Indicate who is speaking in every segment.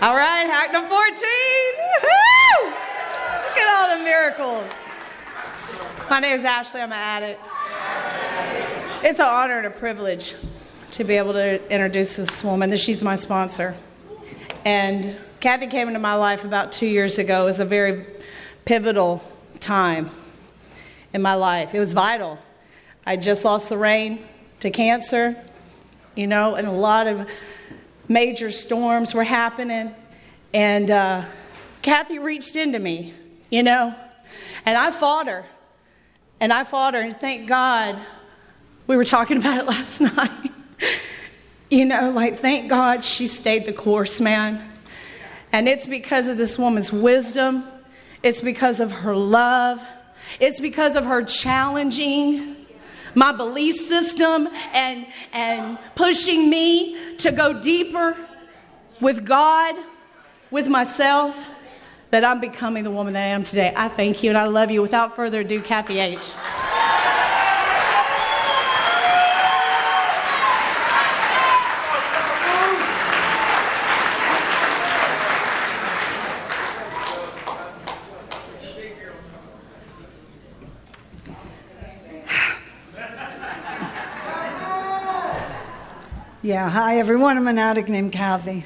Speaker 1: All right, hack number 14. Woo-hoo! Look at all the miracles. My name is Ashley. I'm an addict. It's an honor and a privilege to be able to introduce this woman. She's my sponsor. And Kathy came into my life about 2 years ago. It was a very pivotal time in my life. It was vital. I just lost Lorraine to cancer, and a lot of major storms were happening. And Kathy reached into me, and I fought her. And and thank God, we were talking about it last night. Thank God she stayed the course, man. And it's because of this woman's wisdom. It's because of her love. It's because of her challenging my belief system and pushing me to go deeper with God, with myself, that I'm becoming the woman that I am today. I thank you and I love you. Without further ado, Kathy H.
Speaker 2: Yeah, hi everyone. I'm an addict named Kathy.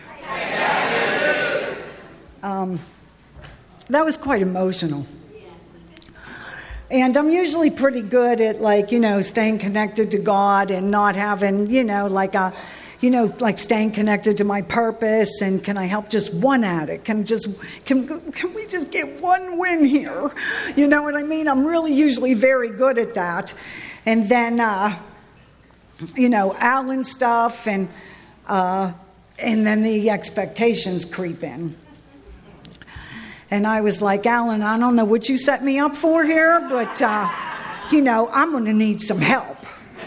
Speaker 2: That was quite emotional. And I'm usually pretty good at staying connected to God and not having, staying connected to my purpose. And can I help just one addict? Can we just get one win here? You know what I mean? I'm really usually very good at that. And then, Alan stuff and then the expectations creep in. And I was like, Alan, I don't know what you set me up for here, but, I'm going to need some help.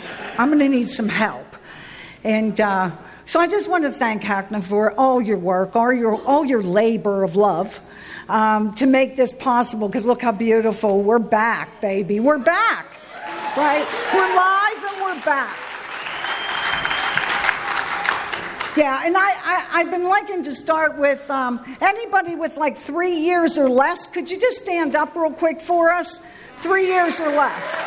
Speaker 2: And so I just want to thank Hackna for all your work, all your labor of love to make this possible, because look how beautiful. We're back, baby. We're back, right? We're live and we're back. Yeah, and I've been liking to start with anybody with 3 years or less. Could you just stand up real quick for us? 3 years or less.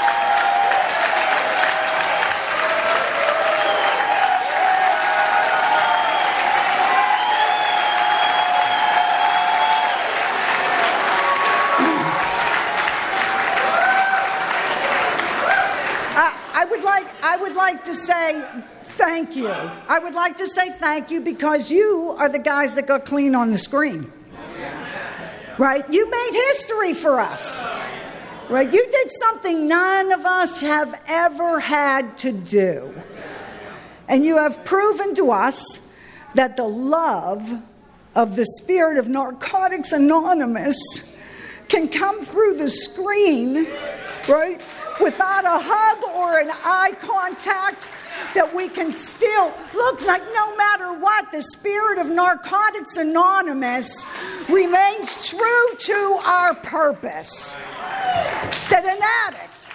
Speaker 2: I would like to say thank you. I would like to say thank you because you are the guys that got clean on the screen. Right? You made history for us. Right? You did something none of us have ever had to do. And you have proven to us that the love of the spirit of Narcotics Anonymous can come through the screen, right? Without a hug or an eye contact, that we can still look like no matter what, the spirit of Narcotics Anonymous remains true to our purpose. That an addict,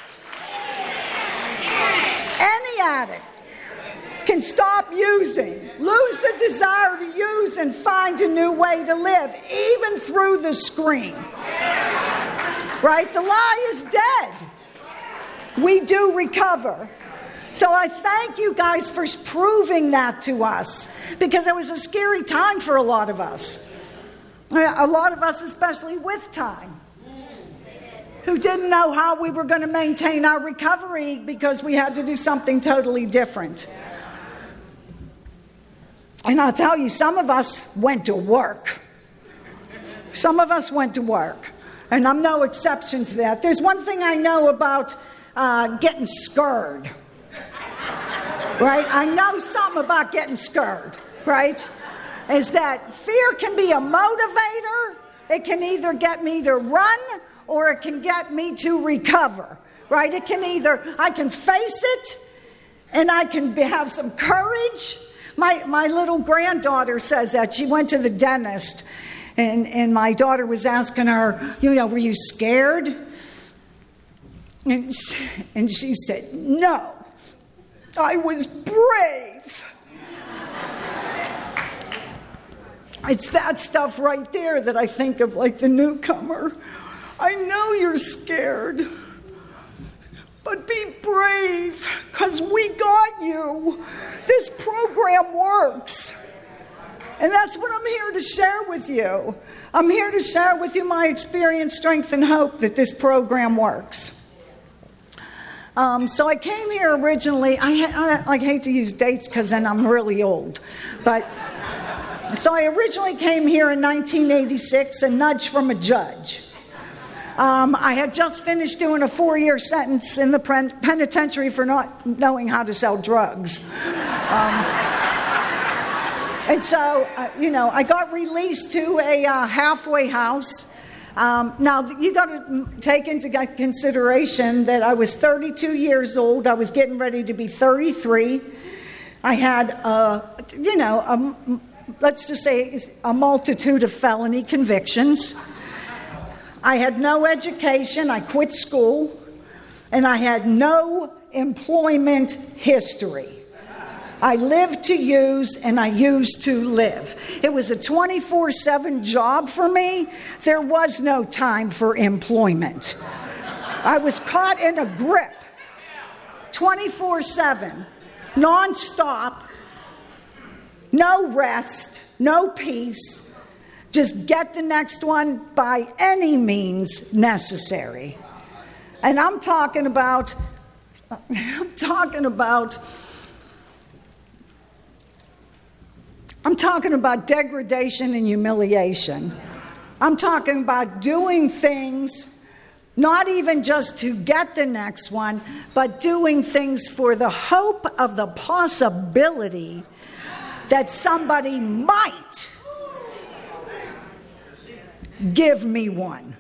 Speaker 2: any addict, can stop using, lose the desire to use, and find a new way to live, even through the screen. Right? The lie is dead. We do recover. So I thank you guys for proving that to us, because it was a scary time for a lot of us. A lot of us, especially with time, who didn't know how we were going to maintain our recovery because we had to do something totally different. And I'll tell you, some of us went to work. And I'm no exception to that. There's one thing I know about getting scared. Right? I know something about getting scared, right? Is that fear can be a motivator. It can either get me to run or it can get me to recover, right? It can I can face it and I can have some courage. My little granddaughter says that. She went to the dentist and my daughter was asking her, were you scared? And she said, no, I was brave. It's that stuff right there that I think of like the newcomer. I know you're scared, but be brave, because we got you. This program works. And that's what I'm here to share with you. I'm here to share with you my experience, strength, and hope that this program works. So I came here originally. I hate to use dates because then I'm really old. But so I originally came here in 1986, a nudge from a judge. I had just finished doing a 4-year sentence in the penitentiary for not knowing how to sell drugs. And so, I got released to a halfway house. Now, you got to take into consideration that I was 32 years old. I was getting ready to be 33. I had, let's just say a multitude of felony convictions. I had no education. I quit school. And I had no employment history. I lived to use and I used to live. It was a 24/7 job for me. There was no time for employment. I was caught in a grip 24/7, nonstop, no rest, no peace. Just get the next one by any means necessary. And I'm talking about degradation and humiliation. I'm talking about doing things, not even just to get the next one, but doing things for the hope of the possibility that somebody might give me one.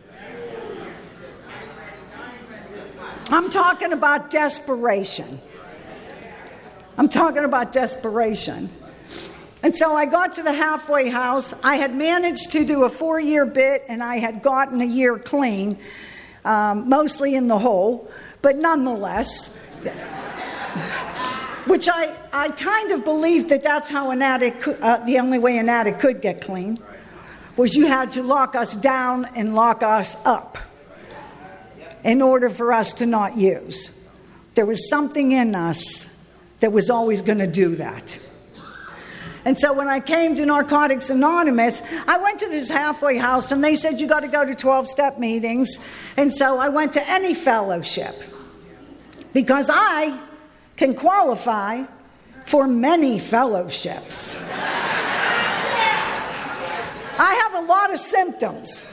Speaker 2: I'm talking about desperation. And so I got to the halfway house. I had managed to do a 4-year bit, and I had gotten a year clean, mostly in the hole, but nonetheless, which I kind of believed that that's how an addict, the only way an addict could get clean, was you had to lock us down and lock us up in order for us to not use. There was something in us that was always going to do that. And so when I came to Narcotics Anonymous, I went to this halfway house and they said, you got to go to 12-step meetings. And so I went to any fellowship because I can qualify for many fellowships. I have a lot of symptoms.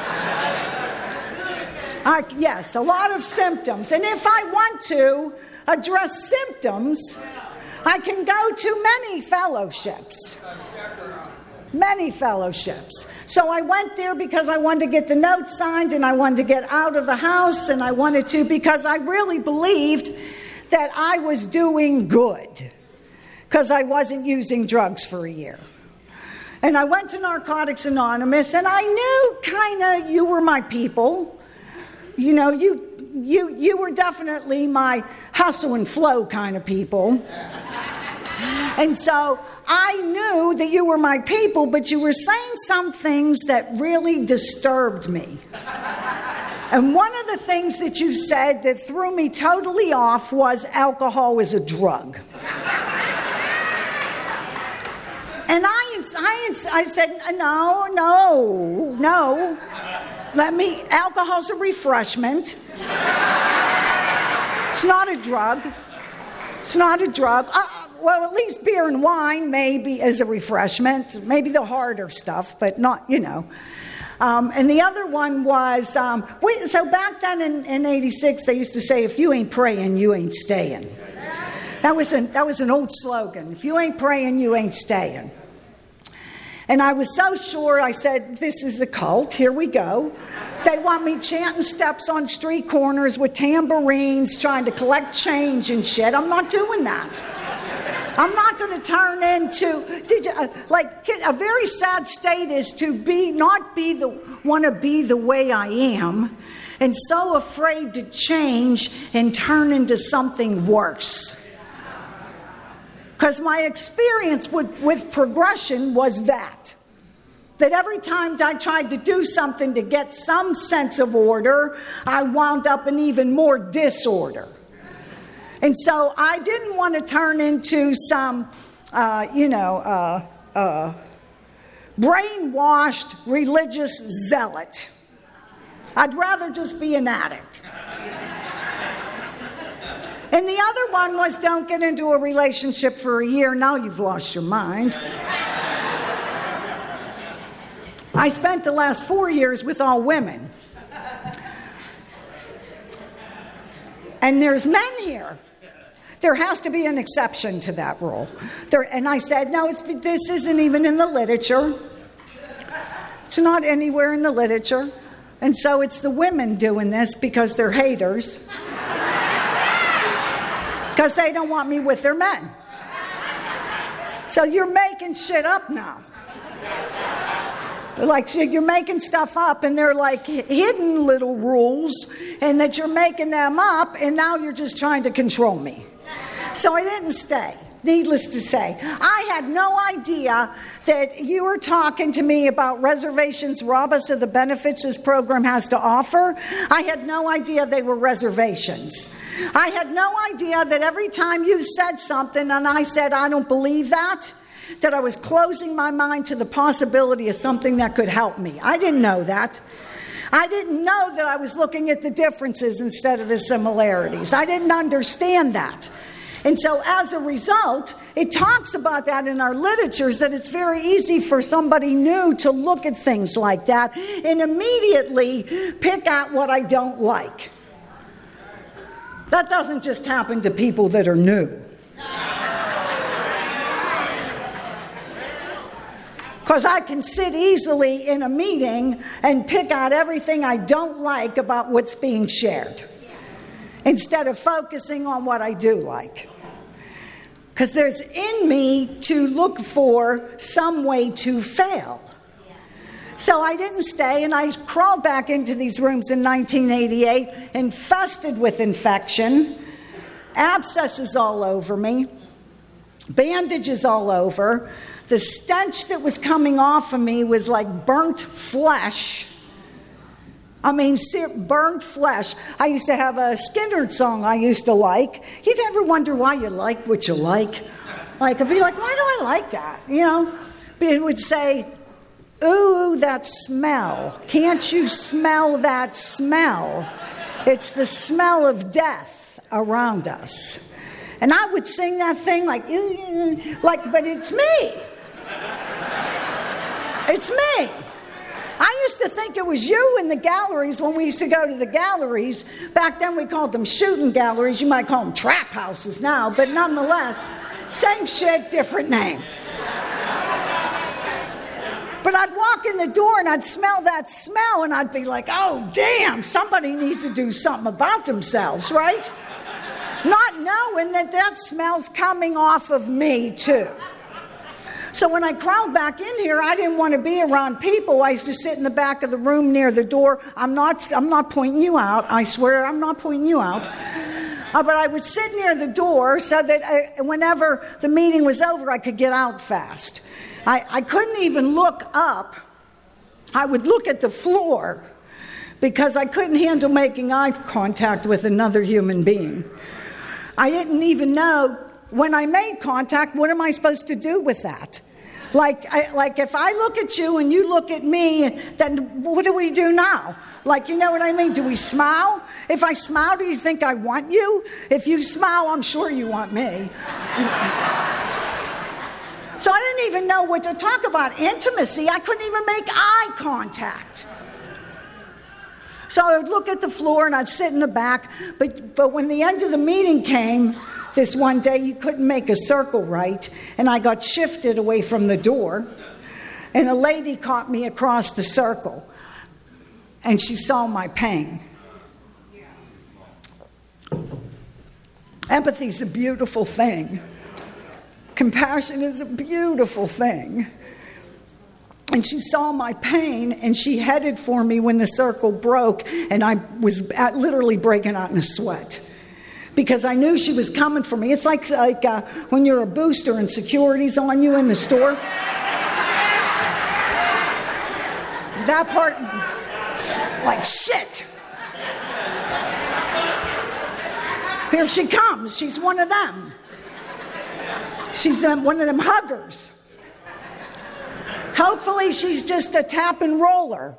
Speaker 2: Yes, a lot of symptoms. And if I want to address symptoms, I can go to many fellowships. Many fellowships. So I went there because I wanted to get the note signed and I wanted to get out of the house, and I wanted to because I really believed that I was doing good because I wasn't using drugs for a year. And I went to Narcotics Anonymous, and I knew kind of you were my people. You know, you were definitely my hustle and flow kind of people. And so I knew that you were my people, but you were saying some things that really disturbed me. And one of the things that you said that threw me totally off was alcohol is a drug. And I said, no. Alcohol's a refreshment. It's not a drug. Well, at least beer and wine maybe is a refreshment. Maybe the harder stuff, but not, And the other one was, so back then in 86, they used to say, if you ain't praying, you ain't staying. That was an old slogan. If you ain't praying, you ain't staying. And I was so sure, I said, this is a cult, here we go. They want me chanting steps on street corners with tambourines, trying to collect change and shit. I'm not doing that. I'm not going to turn into, a very sad state is to want to be the way I am, and so afraid to change and turn into something worse. Because my experience with progression was that. that every time I tried to do something to get some sense of order, I wound up in even more disorder. And so I didn't want to turn into some, brainwashed religious zealot. I'd rather just be an addict. And the other one was, don't get into a relationship for a year. Now you've lost your mind. I spent the last 4 years with all women. And there's men here. There has to be an exception to that rule. And I said, no, this isn't even in the literature. It's not anywhere in the literature. And so it's the women doing this because they're haters. Because they don't want me with their men. So you're making shit up now. Like, you're making stuff up, and they're like hidden little rules, and that you're making them up, and now you're just trying to control me. So I didn't stay. Needless to say, I had no idea that you were talking to me about reservations rob us of the benefits this program has to offer. I had no idea they were reservations. I had no idea that every time you said something and I said, I don't believe that I was closing my mind to the possibility of something that could help me. I didn't know that. I didn't know that I was looking at the differences instead of the similarities. I didn't understand that. And so as a result, it talks about that in our literatures, that it's very easy for somebody new to look at things like that and immediately pick out what I don't like. That doesn't just happen to people that are new. Because I can sit easily in a meeting and pick out everything I don't like about what's being shared, instead of focusing on what I do like. Because there's in me to look for some way to fail. So I didn't stay, and I crawled back into these rooms in 1988, infested with infection, abscesses all over me, bandages all over. The stench that was coming off of me was like burnt flesh. I mean, burnt flesh. I used to have a Skynyrd song I used to like. You'd ever wonder why you like what you like? Like, I'd be like, why do I like that? You know? It would say, ooh, that smell. Can't you smell that smell? It's the smell of death around us. And I would sing that thing like, but it's me. It's me. I used to think it was you in the galleries when we used to go to the galleries. Back then we called them shooting galleries. You might call them trap houses now, but nonetheless, same shit, different name. But I'd walk in the door and I'd smell that smell and I'd be like, oh, damn, somebody needs to do something about themselves, right? Not knowing that smell's coming off of me too. So when I crawled back in here, I didn't want to be around people. I used to sit in the back of the room near the door. I'm not pointing you out. I swear I'm not pointing you out. But I would sit near the door so that whenever the meeting was over, I could get out fast. I couldn't even look up. I would look at the floor because I couldn't handle making eye contact with another human being. I didn't even know when I made contact, what am I supposed to do with that? Like if I look at you and you look at me, then what do we do now? Like, you know what I mean? Do we smile? If I smile, do you think I want you? If you smile, I'm sure you want me. So I didn't even know what to talk about. Intimacy, I couldn't even make eye contact. So I would look at the floor and I'd sit in the back. But when the end of the meeting came, this one day, you couldn't make a circle right, and I got shifted away from the door, and a lady caught me across the circle, and she saw my pain. Empathy is a beautiful thing. Compassion is a beautiful thing. And she saw my pain, and she headed for me when the circle broke, and I was literally breaking out in a sweat. Because I knew she was coming for me. It's like when you're a booster and security's on you in the store. that part, like shit. Here she comes. She's one of them. She's one of them huggers. Hopefully she's just a tap and roller.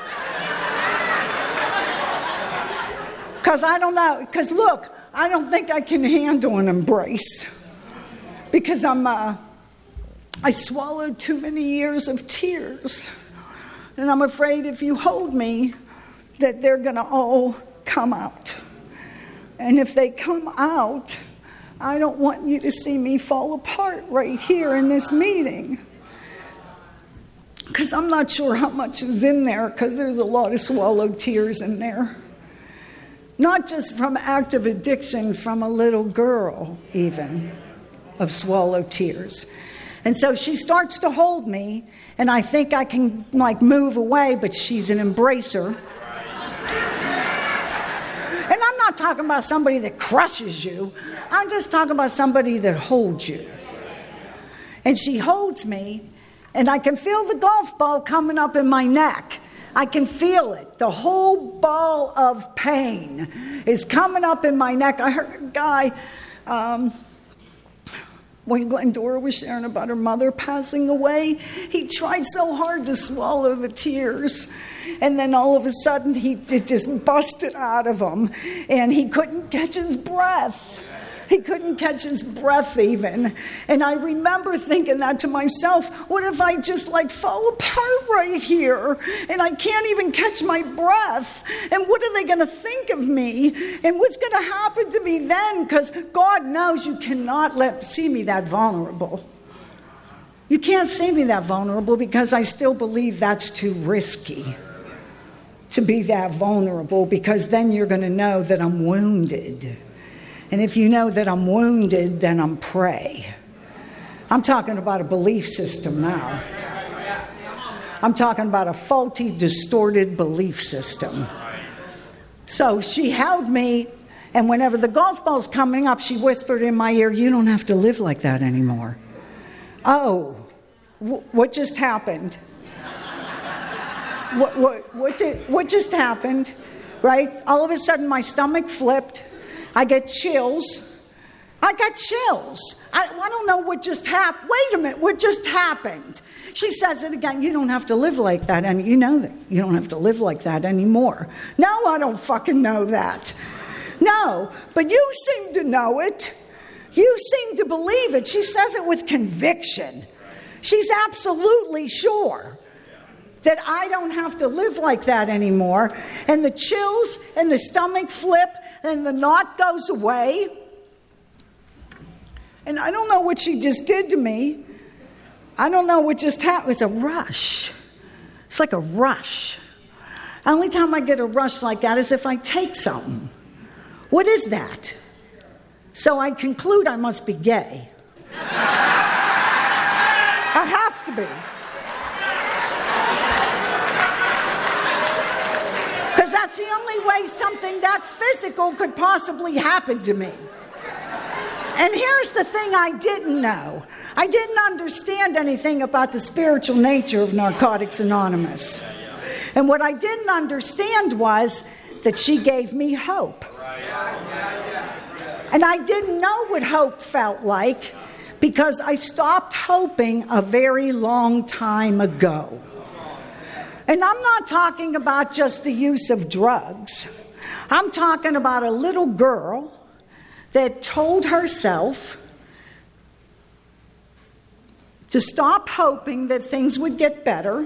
Speaker 2: Because I don't know. Because look, I don't think I can handle an embrace. Because I swallowed too many years of tears. And I'm afraid if you hold me, that they're going to all come out. And if they come out, I don't want you to see me fall apart right here in this meeting. Because I'm not sure how much is in there, because there's a lot of swallowed tears in there. Not just from active addiction, from a little girl even, of swallowed tears. And so she starts to hold me, and I think I can move away, but she's an embracer. And I'm not talking about somebody that crushes you. I'm just talking about somebody that holds you. And she holds me, and I can feel the golf ball coming up in my neck. I can feel it. The whole ball of pain is coming up in my neck. I heard a guy, when Glendora was sharing about her mother passing away, he tried so hard to swallow the tears. And then all of a sudden, it just busted out of him. And he couldn't catch his breath. He couldn't catch his breath even. And I remember thinking that to myself, what if I just fall apart right here? And I can't even catch my breath. And what are they going to think of me? And what's going to happen to me then? Because God knows you cannot see me that vulnerable. You can't see me that vulnerable because I still believe that's too risky to be that vulnerable, because then you're going to know that I'm wounded. And if you know that I'm wounded, then I'm prey. I'm talking about a belief system now. I'm talking about a faulty, distorted belief system. So she held me, and whenever the golf ball's coming up, she whispered in my ear, "You don't have to live like that anymore." Oh, what just happened? What just happened? Right? All of a sudden, my stomach flipped. I get chills. I got chills. I don't know what just happened. Wait a minute, what just happened? She says it again. You don't have to live like that. And you know that. You don't have to live like that anymore. No, I don't fucking know that. No, but you seem to know it. You seem to believe it. She says it with conviction. She's absolutely sure that I don't have to live like that anymore. And the chills and the stomach flip and the knot goes away. And I don't know what she just did to me. I don't know what just happened. It's a rush. It's like a rush. The only time I get a rush like that is if I take something. What is that? So I conclude I must be gay. I have to be. Because that's the only way something that physical could possibly happen to me. And here's the thing I didn't know. I didn't understand anything about the spiritual nature of Narcotics Anonymous. And what I didn't understand was that she gave me hope. And I didn't know what hope felt like because I stopped hoping a very long time ago. And I'm not talking about just the use of drugs. I'm talking about a little girl that told herself to stop hoping that things would get better,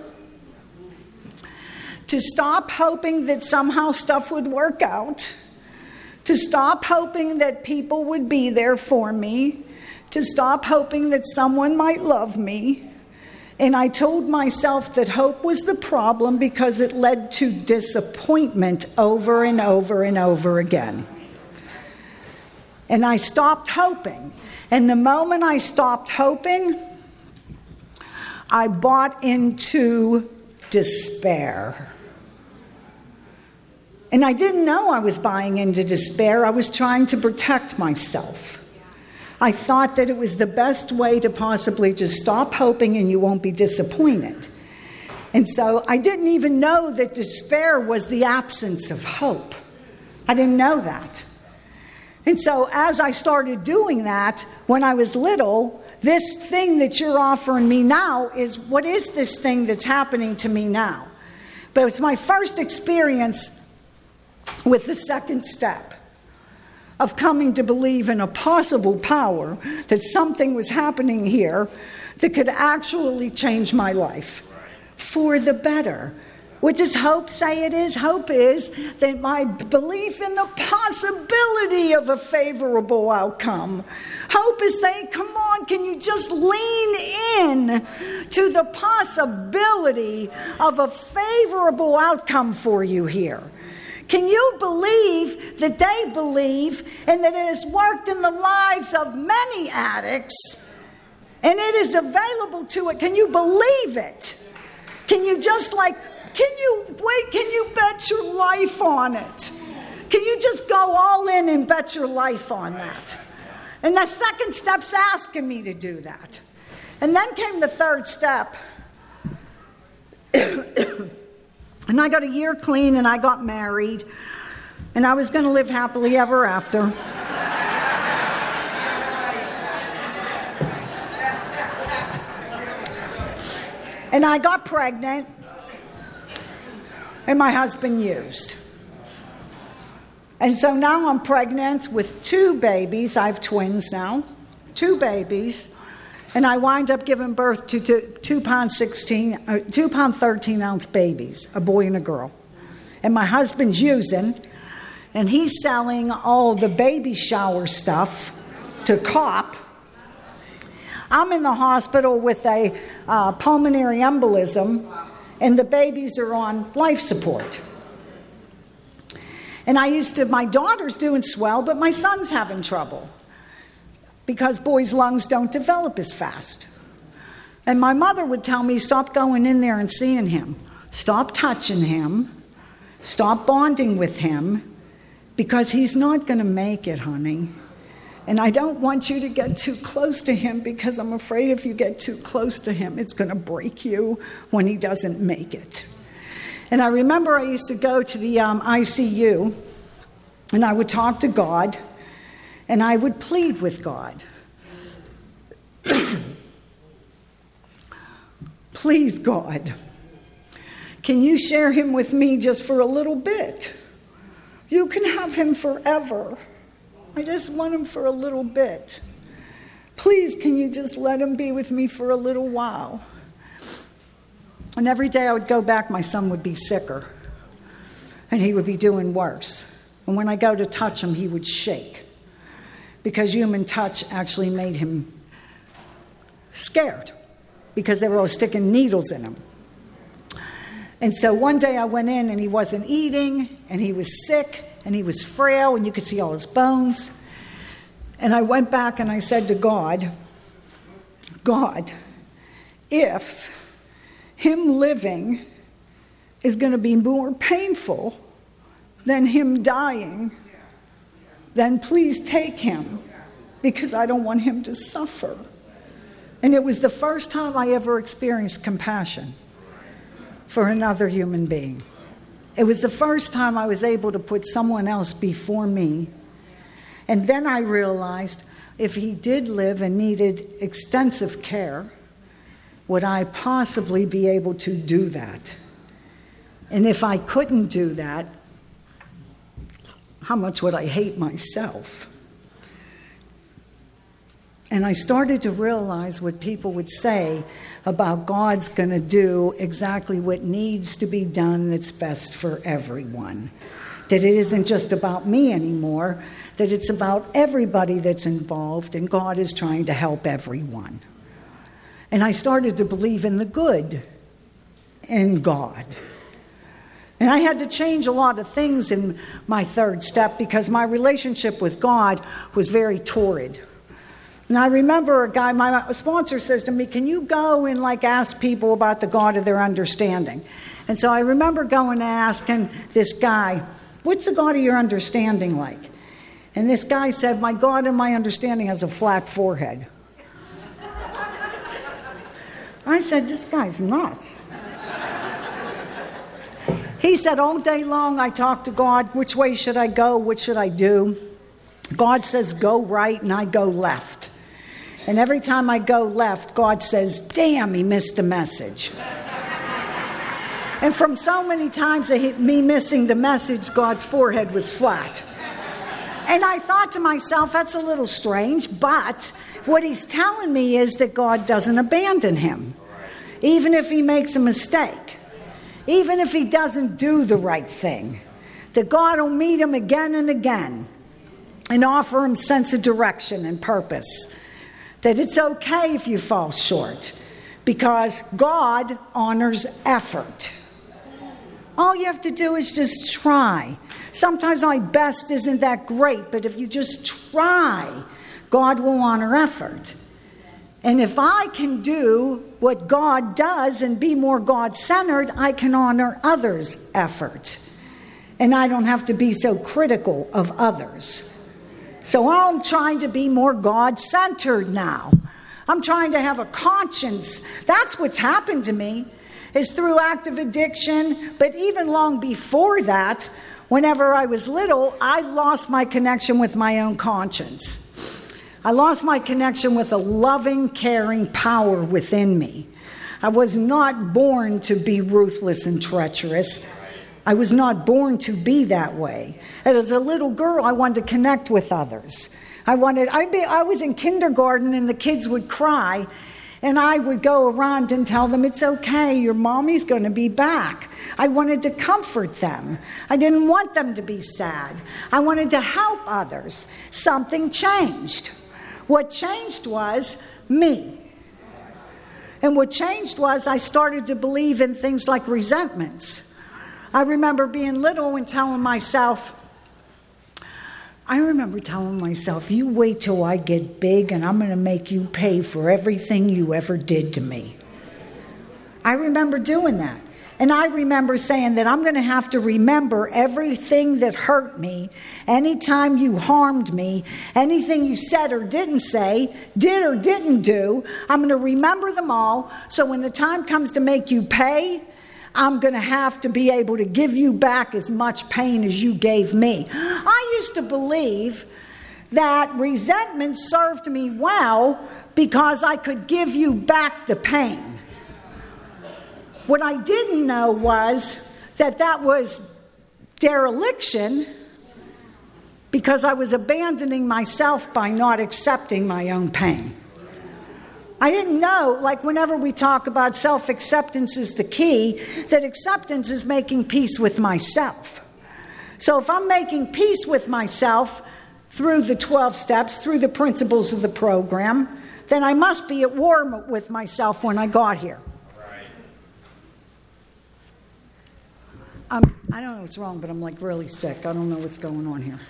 Speaker 2: to stop hoping that somehow stuff would work out, to stop hoping that people would be there for me, to stop hoping that someone might love me. And I told myself that hope was the problem because it led to disappointment over and over and over again. And I stopped hoping. And the moment I stopped hoping, I bought into despair. And I didn't know I was buying into despair. I was trying to protect myself. I thought that it was the best way to possibly just stop hoping and you won't be disappointed. And so I didn't even know that despair was the absence of hope. I didn't know that. And so as I started doing that when I was little, this thing that you're offering me now is, what is this thing that's happening to me now? But it's my first experience with the second step of coming to believe in a possible power that something was happening here that could actually change my life for the better. What does hope say it is? Hope is that my belief in the possibility of a favorable outcome. Hope is saying, come on, can you just lean in to the possibility of a favorable outcome for you here? Can you believe that they believe and that it has worked in the lives of many addicts and it is available to it? Can you believe it? Can you just can you bet your life on it? Can you just go all in and bet your life on that? And the second step's asking me to do that. And then came the third step. And I got a year clean and I got married. And I was going to live happily ever after. And I got pregnant. And my husband used. And so now I'm pregnant with 2 babies. I have twins now. 2 babies. And I wind up giving birth to 2 pound 13 ounce babies, a boy and a girl. And my husband's using, and he's selling all the baby shower stuff to COP. I'm in the hospital with a pulmonary embolism, and the babies are on life support. And my daughter's doing swell, but my son's having trouble because boys' lungs don't develop as fast. And my mother would tell me, stop going in there and seeing him. Stop touching him. Stop bonding with him, because he's not going to make it, honey. And I don't want you to get too close to him, because I'm afraid if you get too close to him, it's going to break you when he doesn't make it. And I remember I used to go to the ICU, and I would talk to God, and I would plead with God. Please, God, can you share him with me just for a little bit? You can have him forever. I just want him for a little bit. Please, can you just let him be with me for a little while? And every day I would go back, my son would be sicker, and he would be doing worse. And when I go to touch him, he would shake, because human touch actually made him scared, because they were always sticking needles in him. And so one day I went in, and he wasn't eating, and he was sick, and he was frail, and you could see all his bones. And I went back and I said to God, God, if him living is going to be more painful than him dying, then please take him, because I don't want him to suffer. And it was the first time I ever experienced compassion for another human being. It was the first time I was able to put someone else before me. And then I realized, if he did live and needed extensive care, would I possibly be able to do that? And if I couldn't do that, how much would I hate myself? And I started to realize what people would say about God's going to do exactly what needs to be done that's best for everyone. That it isn't just about me anymore, that it's about everybody that's involved, and God is trying to help everyone. And I started to believe in the good in God. And I had to change a lot of things in my third step, because my relationship with God was very torrid. And I remember a guy, my sponsor says to me, can you go and ask people about the God of their understanding? And so I remember going and asking this guy, what's the God of your understanding like? And this guy said, my God of my understanding has a flat forehead. I said, this guy's nuts. He said, all day long I talk to God, which way should I go? What should I do? God says, go right, and I go left. And every time I go left, God says, damn, he missed the message. And from so many times of me missing the message, God's forehead was flat. And I thought to myself, that's a little strange, but what he's telling me is that God doesn't abandon him, even if he makes a mistake, even if he doesn't do the right thing, that God will meet him again and again and offer him sense of direction and purpose, that it's okay if you fall short, because God honors effort. All you have to do is just try. Sometimes my best isn't that great, but if you just try, God will honor effort. And if I can do what God does and be more God-centered, I can honor others' effort. And I don't have to be so critical of others. So I'm trying to be more God-centered now. I'm trying to have a conscience. That's what's happened to me, is through active addiction. But even long before that, whenever I was little, I lost my connection with my own conscience. I lost my connection with a loving, caring power within me. I was not born to be ruthless and treacherous. I was not born to be that way. As a little girl, I wanted to connect with others. I was in kindergarten and the kids would cry, and I would go around and tell them, it's okay, your mommy's going to be back. I wanted to comfort them. I didn't want them to be sad. I wanted to help others. Something changed. What changed was me. And what changed was I started to believe in things like resentments. I remember being little and telling myself, you wait till I get big and I'm going to make you pay for everything you ever did to me. I remember doing that. And I remember saying that I'm going to have to remember everything that hurt me, anytime you harmed me, anything you said or didn't say, did or didn't do. I'm going to remember them all, so when the time comes to make you pay, I'm going to have to be able to give you back as much pain as you gave me. I used to believe that resentment served me well because I could give you back the pain. What I didn't know was that was dereliction, because I was abandoning myself by not accepting my own pain. I didn't know, like whenever we talk about self-acceptance is the key, that acceptance is making peace with myself. So if I'm making peace with myself through the 12 steps, through the principles of the program, then I must be at war with myself when I got here. I don't know what's wrong, but I'm like really sick. I don't know what's going on here.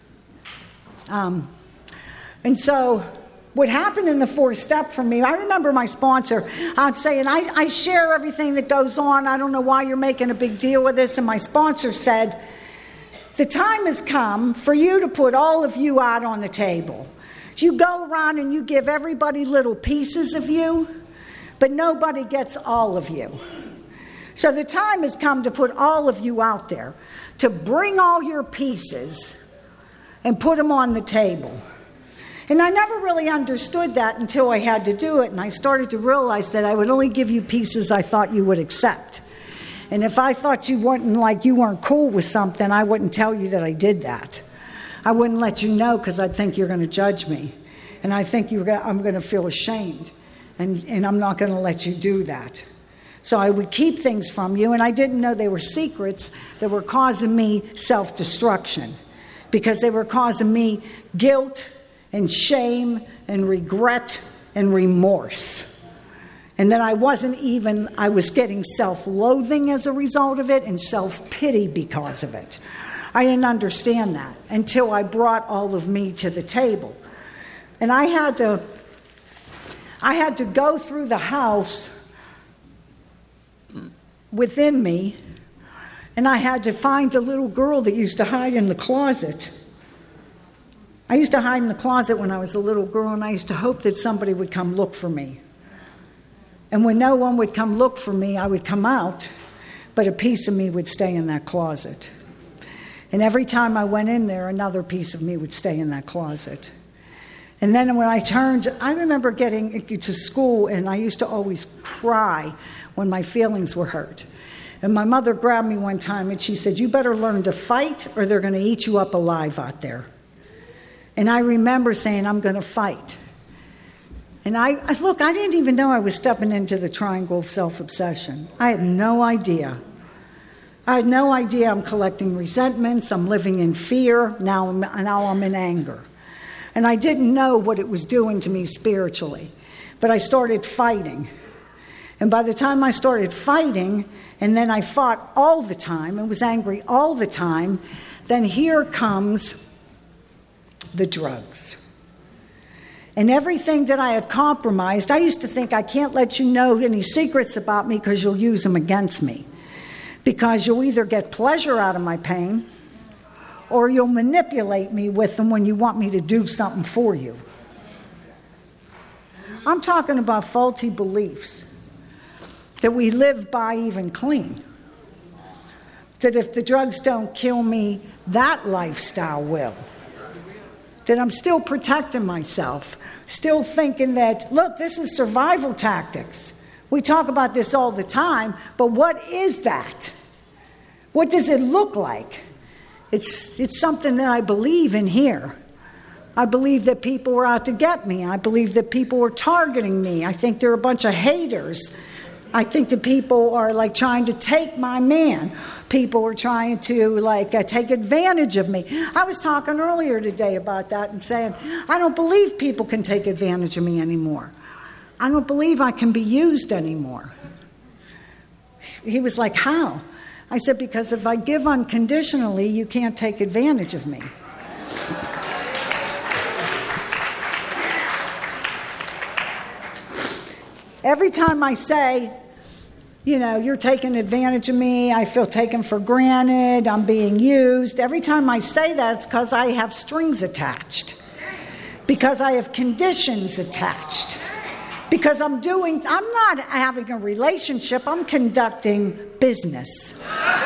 Speaker 2: And so what happened in the 4th step for me, I remember my sponsor saying, I share everything that goes on. I don't know why you're making a big deal with this. And my sponsor said, the time has come for you to put all of you out on the table. You go around and you give everybody little pieces of you, but nobody gets all of you. So the time has come to put all of you out there, to bring all your pieces and put them on the table. And I never really understood that until I had to do it, and I started to realize that I would only give you pieces I thought you would accept. And if I thought you weren't cool with something, I wouldn't tell you that I did that. I wouldn't let you know, because I'd think you're going to judge me. And I think I'm going to feel ashamed, and I'm not going to let you do that. So I would keep things from you, and I didn't know they were secrets that were causing me self-destruction, because they were causing me guilt and shame and regret and remorse. And then I was getting self-loathing as a result of it and self-pity because of it. I didn't understand that until I brought all of me to the table. And I had to go through the house within me, and I had to find the little girl that used to hide in the closet. I used to hide in the closet when I was a little girl, and I used to hope that somebody would come look for me. And when no one would come look for me, I would come out, but a piece of me would stay in that closet. And every time I went in there, another piece of me would stay in that closet. And then when I remember getting to school, and I used to always cry when my feelings were hurt. And my mother grabbed me one time and she said, "You better learn to fight or they're going to eat you up alive out there." And I remember saying, "I'm going to fight." And I didn't even know I was stepping into the triangle of self-obsession. I had no idea. I'm collecting resentments. I'm living in fear. Now I'm in anger. And I didn't know what it was doing to me spiritually. But I started fighting. And by the time I started fighting, and then I fought all the time and was angry all the time, then here comes the drugs. And everything that I had compromised, I used to think, I can't let you know any secrets about me because you'll use them against me. Because you'll either get pleasure out of my pain or you'll manipulate me with them when you want me to do something for you. I'm talking about faulty beliefs that we live by even clean. That if the drugs don't kill me, that lifestyle will. That I'm still protecting myself, still thinking that, look, this is survival tactics. We talk about this all the time, but what is that? What does it look like? It's something that I believe in here. I believe that people were out to get me. I believe that people were targeting me. I think they're a bunch of haters. I think that people are like trying to take my man. People are trying to take advantage of me. I was talking earlier today about that and saying, I don't believe people can take advantage of me anymore. I don't believe I can be used anymore. He was like, how? I said, because if I give unconditionally, you can't take advantage of me. Every time I say, you're taking advantage of me, I feel taken for granted, I'm being used. Every time I say that, it's because I have strings attached. Because I have conditions attached. Because I'm not having a relationship, I'm conducting business.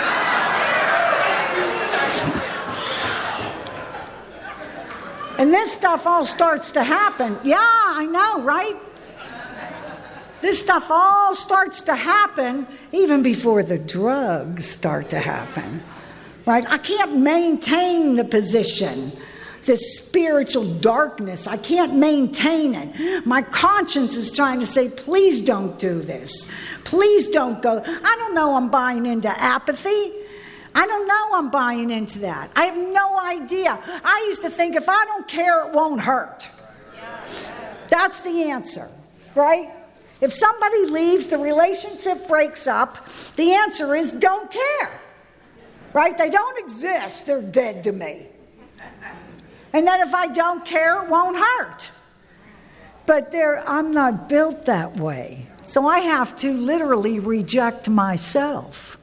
Speaker 2: And this stuff all starts to happen. Yeah, I know, right? This stuff all starts to happen even before the drugs start to happen, right? I can't maintain the position, this spiritual darkness. I can't maintain it. My conscience is trying to say, please don't do this. Please don't go. I don't know I'm buying into apathy. I don't know I'm buying into that. I have no idea. I used to think if I don't care, it won't hurt. That's the answer, right? If somebody leaves, the relationship breaks up, the answer is don't care, right? They don't exist. They're dead to me. And then if I don't care, it won't hurt. But I'm not built that way. So I have to literally reject myself.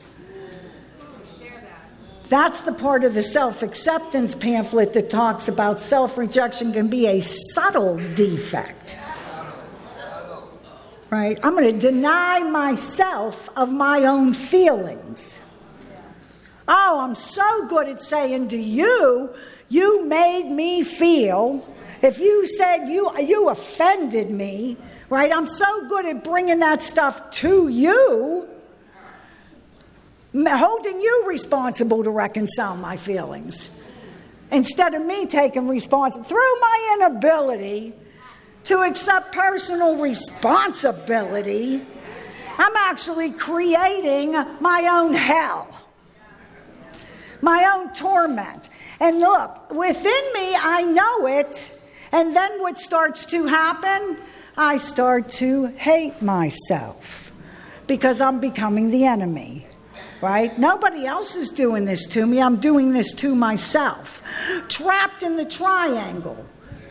Speaker 2: That's the part of the self-acceptance pamphlet that talks about self-rejection can be a subtle defect. Right? I'm going to deny myself of my own feelings. Oh, I'm so good at saying to you, you made me feel. If you said you offended me, right? I'm so good at bringing that stuff to you, holding you responsible to reconcile my feelings. Instead of me taking responsibility through my inability to accept personal responsibility, I'm actually creating my own hell, my own torment. And look, within me, I know it. And then what starts to happen? I start to hate myself because I'm becoming the enemy, right? Nobody else is doing this to me. I'm doing this to myself. Trapped in the triangle.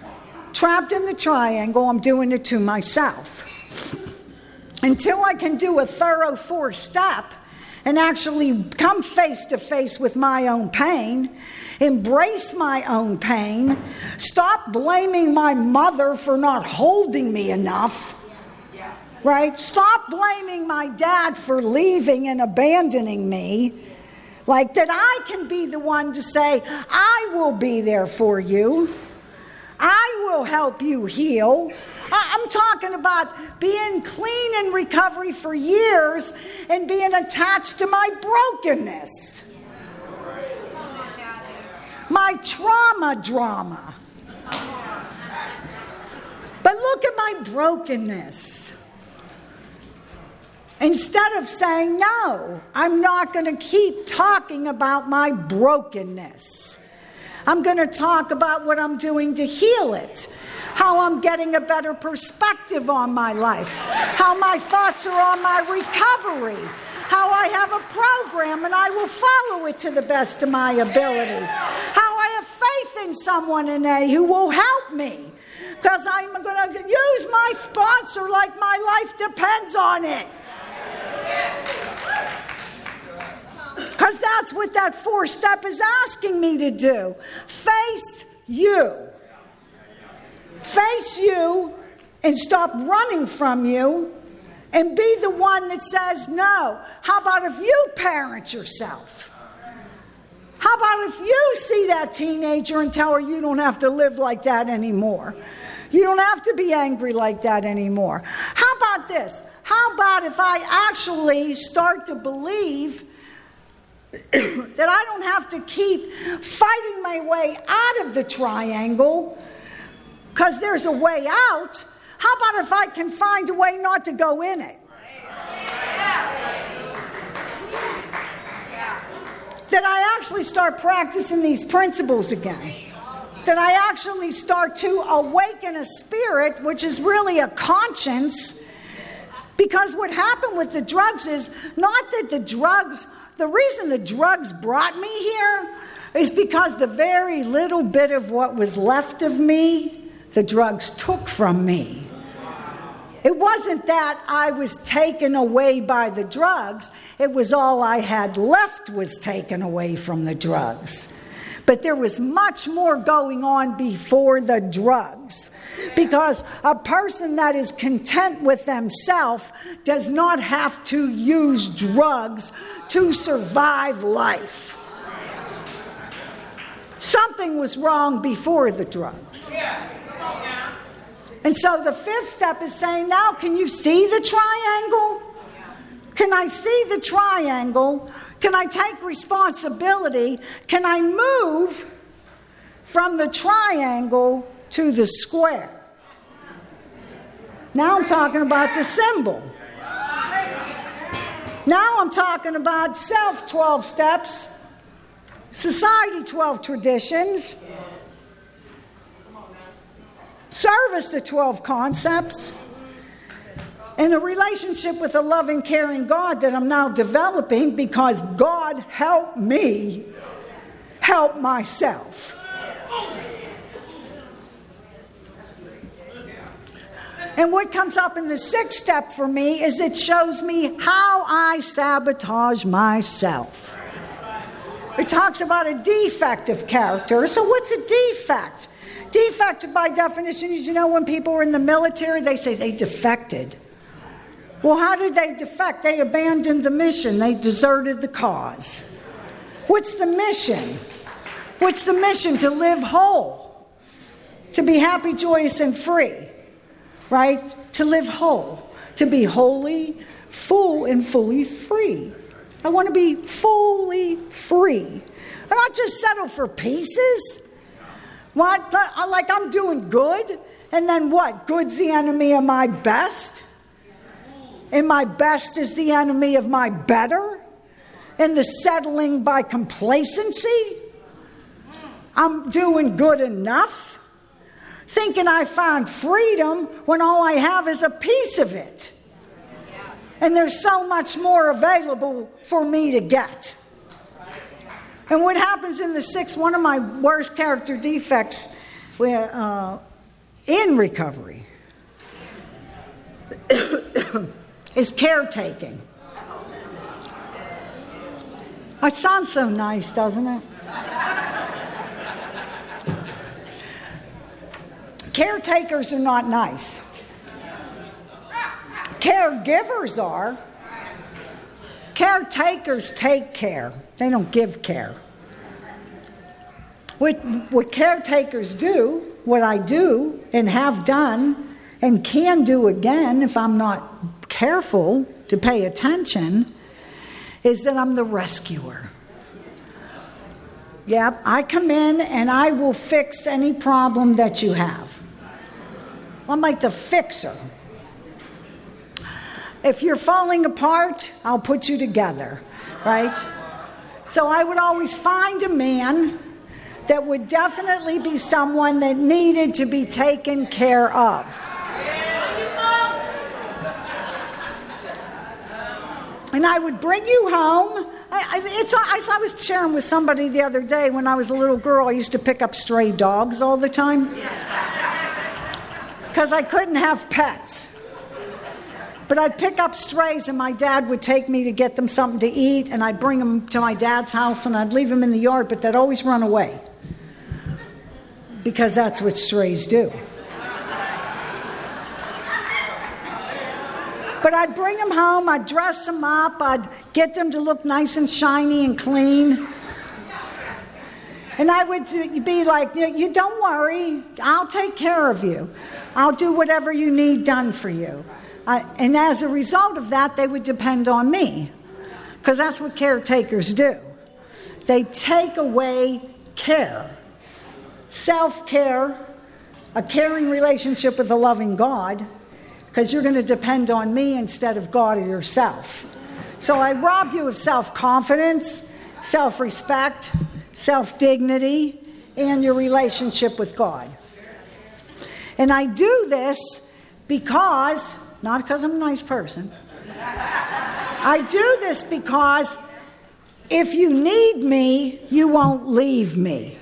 Speaker 2: I'm doing it to myself. Until I can do a thorough 4-step and actually come face to face with my own pain, embrace my own pain, stop blaming my mother for not holding me enough, right? Stop blaming my dad for leaving and abandoning me. Like that I can be the one to say, I will be there for you. I will help you heal. I'm talking about being clean in recovery for years and being attached to my brokenness. My trauma drama. But look at my brokenness. Instead of saying, no, I'm not going to keep talking about my brokenness. I'm going to talk about what I'm doing to heal it. How I'm getting a better perspective on my life. How my thoughts are on my recovery. How I have a program and I will follow it to the best of my ability. How I have faith in someone in A who will help me. Because I'm going to use my sponsor like my life depends on it. Because that's what that 4th step is asking me to do. Face you. Face you and stop running from you and be the one that says no. How about if you parent yourself? How about if you see that teenager and tell her you don't have to live like that anymore? You don't have to be angry like that anymore. How about this? How about if I actually start to believe that I don't have to keep fighting my way out of the triangle because there's a way out? How about if I can find a way not to go in it? That I actually start practicing these principles again. That I actually start to awaken a spirit, which is really a conscience. Because what happened with the drugs is not that the reason the drugs brought me here is because the very little bit of what was left of me, the drugs took from me. It wasn't that I was taken away by the drugs. It was all I had left was taken away from the drugs. But there was much more going on before the drugs. Because a person that is content with themselves does not have to use drugs to survive life. Something was wrong before the drugs. And so the 5th step is saying, now can you see the triangle? Can I see the triangle? Can I take responsibility? Can I move from the triangle to the square? Now I'm talking about the symbol. Now I'm talking about self 12 steps, society 12 traditions, service the 12 concepts, and a relationship with a loving, caring God that I'm now developing because God helped me help myself. And what comes up in the 6th step for me is it shows me how I sabotage myself. It talks about a defect of character. So what's a defect? Defect, by definition, is, when people were in the military, they say they defected. Well, how did they defect? They abandoned the mission. They deserted the cause. What's the mission? What's the mission? To live whole. To be happy, joyous, and free. Right? To live whole. To be wholly, full, and fully free. I want to be fully free. And not just settle for pieces. What? Like I'm doing good. And then what? Good's the enemy of my best? And my best is the enemy of my better? And the settling by complacency? I'm doing good enough? Thinking I found freedom when all I have is a piece of it. And there's so much more available for me to get. And what happens in the 6th, one of my worst character defects in recovery is caretaking. It sounds so nice, doesn't it? Caretakers are not nice. Caregivers are. Caretakers take care. They don't give care. What caretakers do, what I do and have done and can do again if I'm not careful to pay attention, is that I'm the rescuer. Yep, I come in and I will fix any problem that you have. I'm like the fixer. If you're falling apart, I'll put you together, right? So I would always find a man that would definitely be someone that needed to be taken care of. And I would bring you home. I was sharing with somebody the other day, when I was a little girl, I used to pick up stray dogs all the time because I couldn't have pets. But I'd pick up strays and my dad would take me to get them something to eat, and I'd bring them to my dad's house and I'd leave them in the yard, but they'd always run away because that's what strays do. But I'd bring them home, I'd dress them up, I'd get them to look nice and shiny and clean. And I would be like, you don't worry, I'll take care of you. I'll do whatever you need done for you. And as a result of that, they would depend on me, because that's what caretakers do. They take away care. Self-care, a caring relationship with a loving God, because you're going to depend on me instead of God or yourself. So I rob you of self-confidence, self-respect, self-dignity, and your relationship with God. And I do this because, not because I'm a nice person, I do this because if you need me, you won't leave me.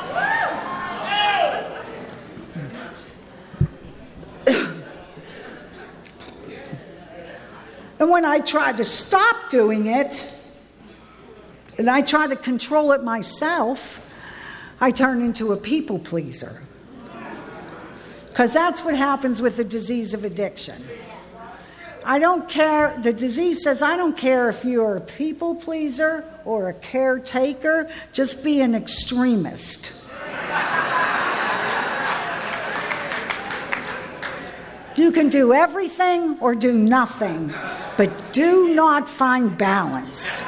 Speaker 2: And when I try to stop doing it, and I try to control it myself, I turn into a people pleaser. Because that's what happens with the disease of addiction. I don't care, the disease says, I don't care if you're a people pleaser or a caretaker, just be an extremist. You can do everything or do nothing, but do not find balance.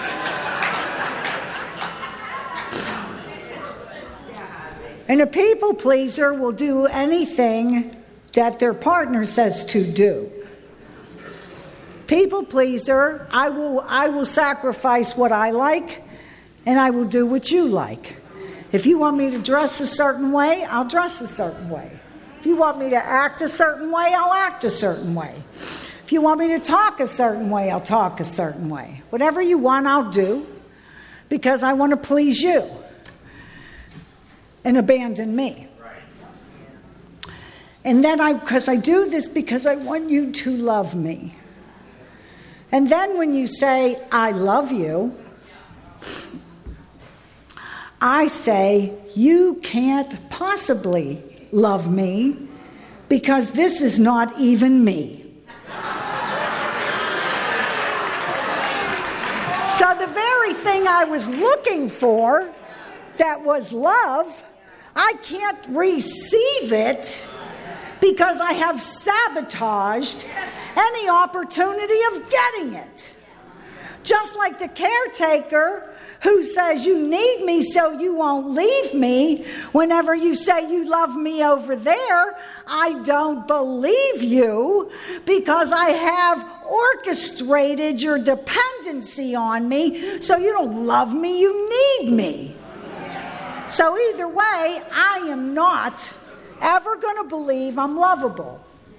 Speaker 2: And a people pleaser will do anything that their partner says to do. People pleaser, I will sacrifice what I like, and I will do what you like. If you want me to dress a certain way, I'll dress a certain way. If you want me to act a certain way, I'll act a certain way. If you want me to talk a certain way, I'll talk a certain way. Whatever you want, I'll do, because I want to please you and abandon me. And then because I do this because I want you to love me. And then when you say, I love you, I say, you can't possibly love me because this is not even me. So the very thing I was looking for, that was love, I can't receive it because I have sabotaged any opportunity of getting it. Just like the caretaker who says you need me so you won't leave me, whenever you say you love me over there, I don't believe you because I have orchestrated your dependency on me, so you don't love me, you need me. So either way, I am not ever going to believe I'm lovable.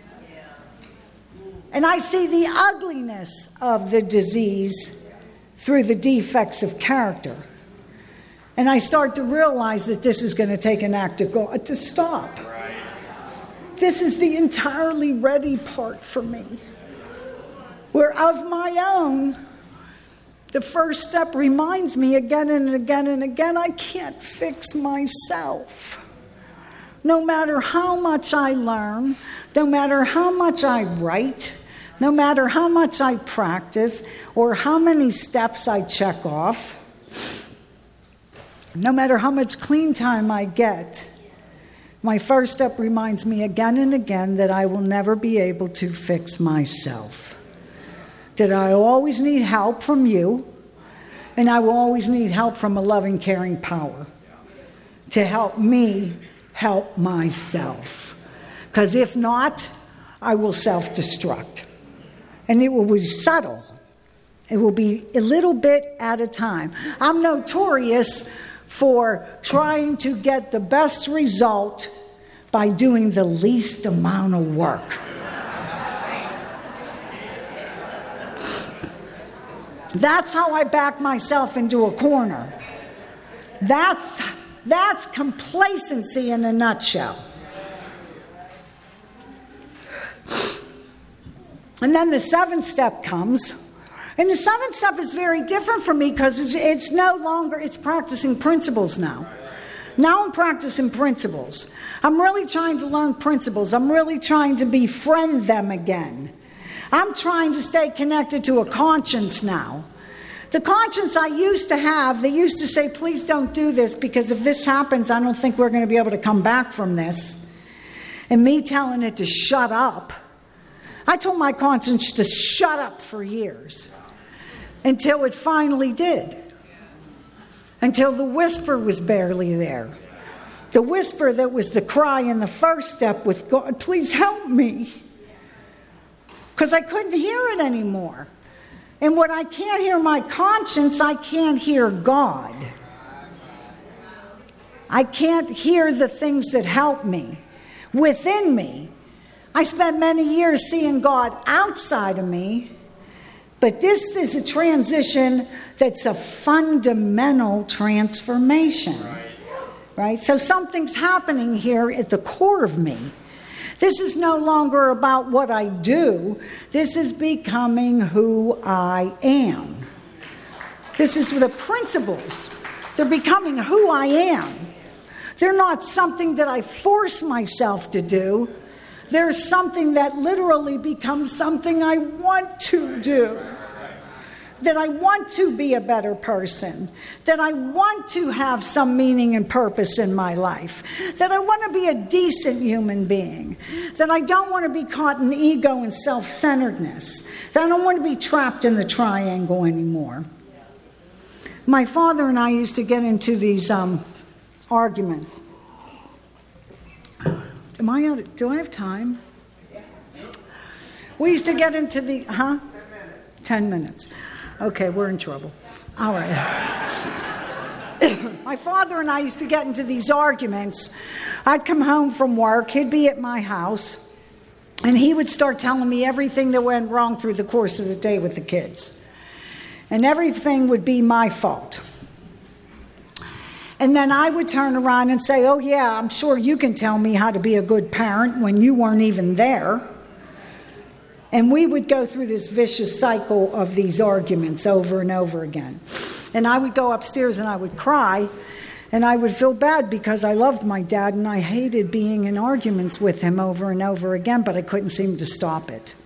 Speaker 2: And I see the ugliness of the disease through the defects of character. And I start to realize that this is going to take an act of God to stop. This is the entirely ready part for me, where of my own, the first step reminds me again and again and again, I can't fix myself. No matter how much I learn, no matter how much I write, no matter how much I practice or how many steps I check off, no matter how much clean time I get, my first step reminds me again and again that I will never be able to fix myself. That I always need help from you, and I will always need help from a loving, caring power to help me help myself. Because if not, I will self-destruct. And it will be subtle. It will be a little bit at a time. I'm notorious for trying to get the best result by doing the least amount of work. That's how I back myself into a corner. That's complacency in a nutshell. And then the seventh step comes. And the seventh step is very different for me because it's no longer, it's practicing principles now. Now I'm practicing principles. I'm really trying to learn principles. I'm really trying to befriend them again. I'm trying to stay connected to a conscience now. The conscience I used to have, they used to say, please don't do this because if this happens, I don't think we're going to be able to come back from this. And me telling it to shut up. I told my conscience to shut up for years. Until it finally did. Until the whisper was barely there. The whisper that was the cry in the first step with God, please help me. Because I couldn't hear it anymore. And when I can't hear my conscience, I can't hear God. I can't hear the things that help me within me. I spent many years seeing God outside of me. But this is a transition that's a fundamental transformation, right? So something's happening here at the core of me. This is no longer about what I do. This is becoming who I am. This is the principles. They're becoming who I am. They're not something that I force myself to do. There's something that literally becomes something I want to do. That I want to be a better person. That I want to have some meaning and purpose in my life. That I want to be a decent human being. That I don't want to be caught in ego and self-centeredness. That I don't want to be trapped in the triangle anymore. My father and I used to get into these arguments. Do I have time? We used to get into the, 10 minutes. Okay, we're in trouble. All right. My father and I used to get into these arguments. I'd come home from work, he'd be at my house, and he would start telling me everything that went wrong through the course of the day with the kids. And everything would be my fault. And then I would turn around and say, oh yeah, I'm sure you can tell me how to be a good parent when you weren't even there. And we would go through this vicious cycle of these arguments over and over again. And I would go upstairs and I would cry, and I would feel bad because I loved my dad and I hated being in arguments with him over and over again, but I couldn't seem to stop it.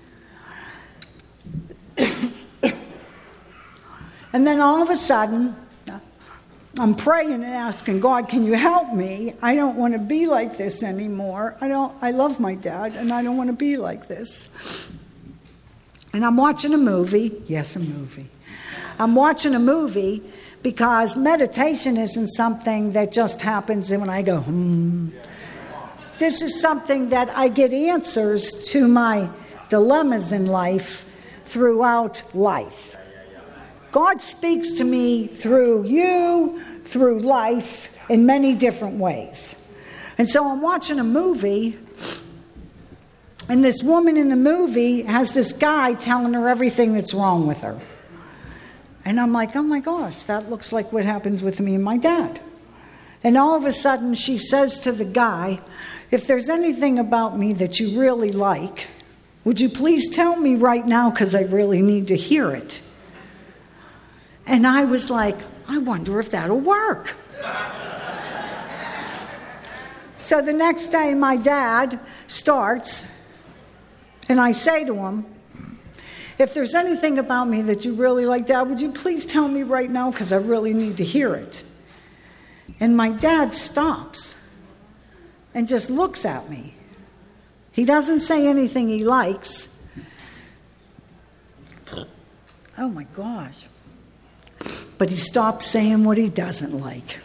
Speaker 2: And then all of a sudden, I'm praying and asking God, can you help me? I don't want to be like this anymore. I love my dad and I don't want to be like this. And I'm watching a movie. Yes, a movie. I'm watching a movie because meditation isn't something that just happens when I go, This is something that I get answers to my dilemmas in life throughout life. God speaks to me through you, through life, in many different ways. And so I'm watching a movie, and this woman in the movie has this guy telling her everything that's wrong with her. And I'm like, oh my gosh, that looks like what happens with me and my dad. And all of a sudden she says to the guy, if there's anything about me that you really like, would you please tell me right now because I really need to hear it. And I was like, I wonder if that'll work. So the next day my dad starts, and I say to him, if there's anything about me that you really like, Dad, would you please tell me right now, because I really need to hear it. And my dad stops and just looks at me. He doesn't say anything he likes. Oh my gosh. But he stopped saying what he doesn't like.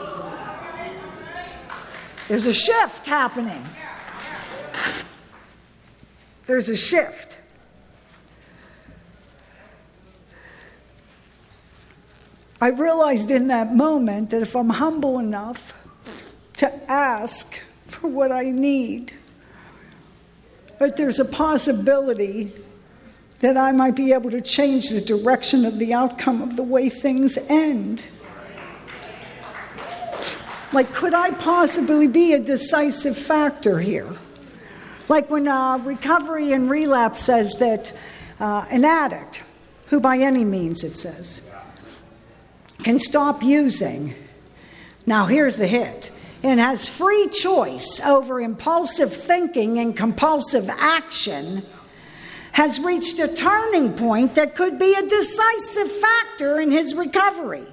Speaker 2: There's a shift happening. There's a shift. I realized in that moment that if I'm humble enough to ask for what I need, that there's a possibility that I might be able to change the direction of the outcome of the way things end. Like, could I possibly be a decisive factor here? Like when Recovery and Relapse says that an addict, who by any means it says, can stop using. Now here's the hit. And has free choice over impulsive thinking and compulsive action, has reached a turning point that could be a decisive factor in his recovery.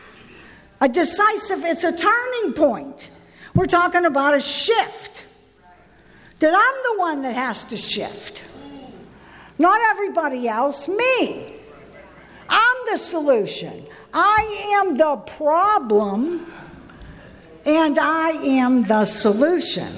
Speaker 2: It's a turning point. We're talking about a shift. That I'm the one that has to shift. Not everybody else, me. I'm the solution. I am the problem, and I am the solution.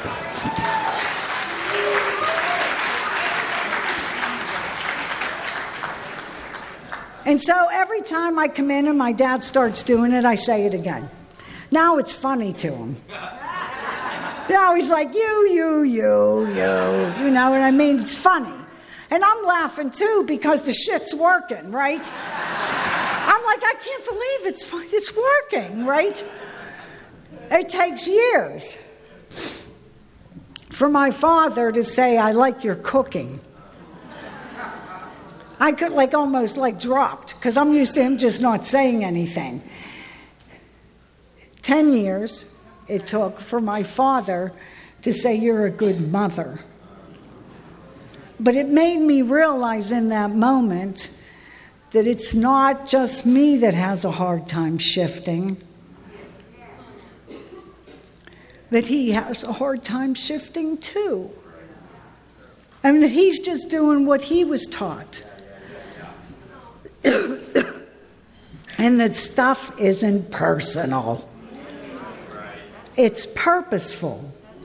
Speaker 2: And so every time I come in and my dad starts doing it, I say it again. Now it's funny to him. Now he's like, you know what I mean? It's funny. And I'm laughing too because the shit's working, right? I'm like, I can't believe it's working, right? It takes years for my father to say, I like your cooking. I could almost dropped because I'm used to him just not saying anything. 10 years it took for my father to say, you're a good mother. But it made me realize in that moment that it's not just me that has a hard time shifting. That he has a hard time shifting too. I mean, that he's just doing what he was taught. And that stuff isn't personal. It's purposeful.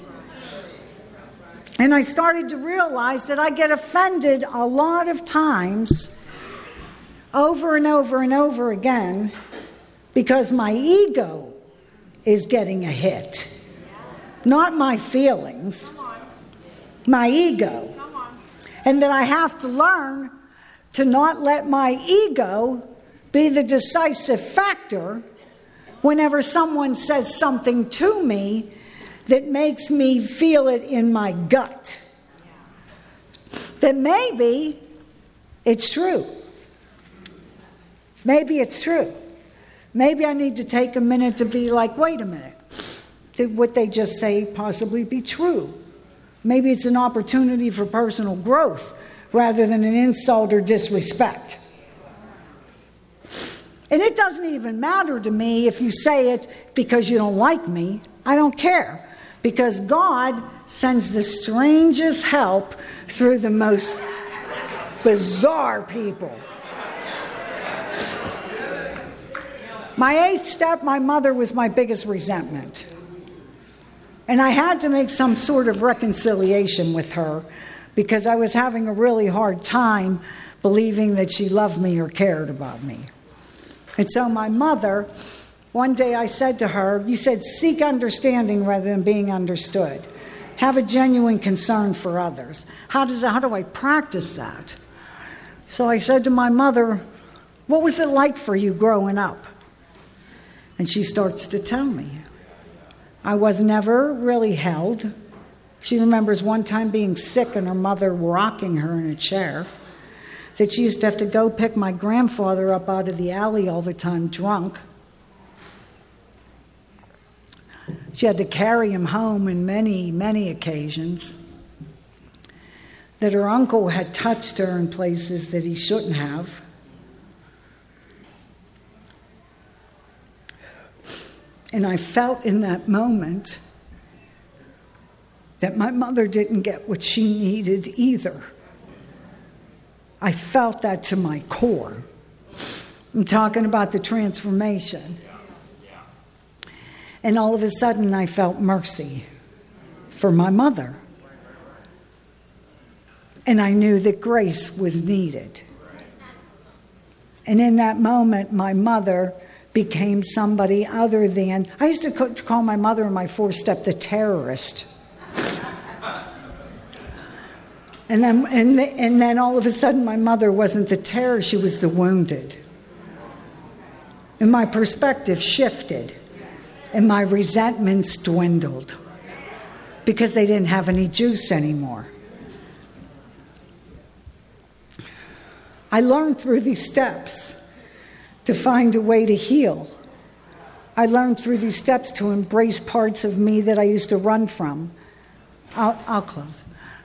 Speaker 2: And I started to realize that I get offended a lot of times, over and over and over again, because my ego is getting a hit. Not my feelings, my ego. And that I have to learn to not let my ego be the decisive factor whenever someone says something to me that makes me feel it in my gut. That maybe it's true. Maybe it's true. Maybe I need to take a minute to be like, wait a minute. Did what they just say possibly be true? Maybe it's an opportunity for personal growth rather than an insult or disrespect. And it doesn't even matter to me if you say it because you don't like me. I don't care. Because God sends the strangest help through the most bizarre people. My 8th step, my mother was my biggest resentment. And I had to make some sort of reconciliation with her because I was having a really hard time believing that she loved me or cared about me. And so my mother, one day I said to her, you said seek understanding rather than being understood. Have a genuine concern for others. How do I practice that? So I said to my mother, what was it like for you growing up? And she starts to tell me. I was never really held. She remembers one time being sick and her mother rocking her in a chair. That she used to have to go pick my grandfather up out of the alley all the time drunk. She had to carry him home in many, many occasions. that her uncle had touched her in places that he shouldn't have. And I felt in that moment that my mother didn't get what she needed either. I felt that to my core. I'm talking about the transformation. And all of a sudden I felt mercy for my mother. And I knew that grace was needed. And in that moment, my mother became somebody other than, I used to call my mother in my four-step the terrorist. And then all of a sudden, my mother wasn't the terror, she was the wounded. And my perspective shifted, and my resentments dwindled because they didn't have any juice anymore. I learned through these steps to find a way to heal. I learned through these steps to embrace parts of me that I used to run from. I'll close.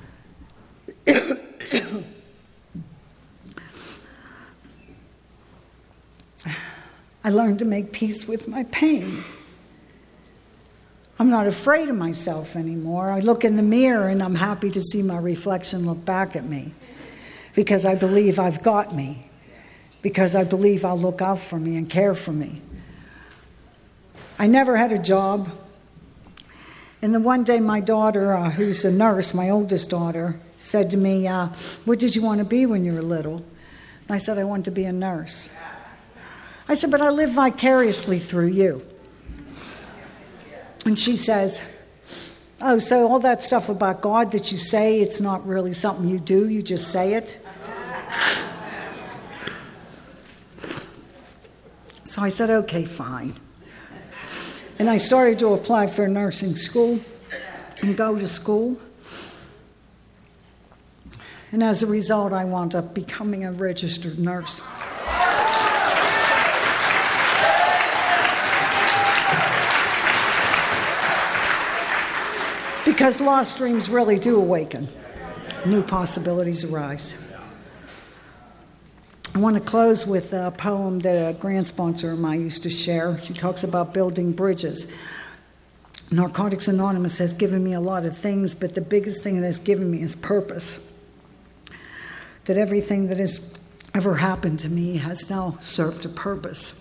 Speaker 2: I learned to make peace with my pain. I'm not afraid of myself anymore. I look in the mirror and I'm happy to see my reflection look back at me because I believe I've got me, because I believe I'll look out for me and care for me. I never had a job. And then one day my daughter, who's a nurse, my oldest daughter, said to me, what did you want to be when you were little? And I said, I wanted to be a nurse. I said, but I live vicariously through you. And she says, oh, so all that stuff about God that you say, it's not really something you do, you just say it? So I said, okay, fine. And I started to apply for nursing school and go to school. And as a result, I wound up becoming a registered nurse. Because lost dreams really do awaken. New possibilities arise. I want to close with a poem that a grant sponsor of mine used to share. She talks about building bridges. Narcotics Anonymous has given me a lot of things, but the biggest thing it has given me is purpose. That everything that has ever happened to me has now served a purpose.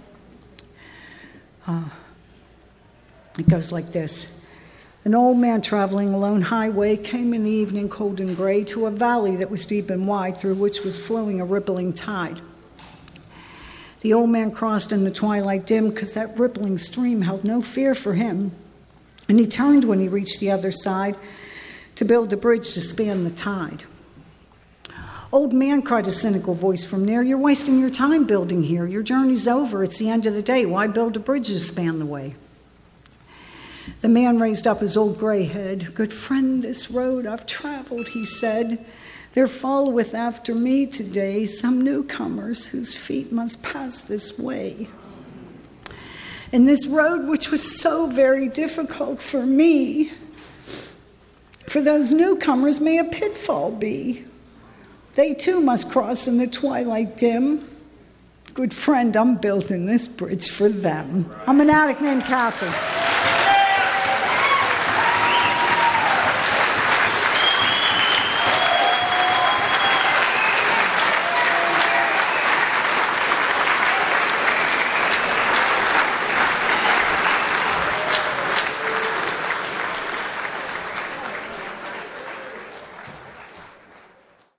Speaker 2: It goes like this. An old man traveling a lone highway came in the evening cold and gray to a valley that was deep and wide through which was flowing a rippling tide. The old man crossed in the twilight dim because that rippling stream held no fear for him. And he turned when he reached the other side to build a bridge to span the tide. Old man, cried a cynical voice from near, you're wasting your time building here. Your journey's over. It's the end of the day. Why build a bridge to span the way? The man raised up his old gray head. Good friend, this road I've traveled, he said. There followeth after me today some newcomers whose feet must pass this way. And this road, which was so very difficult for me, for those newcomers may a pitfall be. They too must cross in the twilight dim. Good friend, I'm building this bridge for them. I'm an addict named Kathy.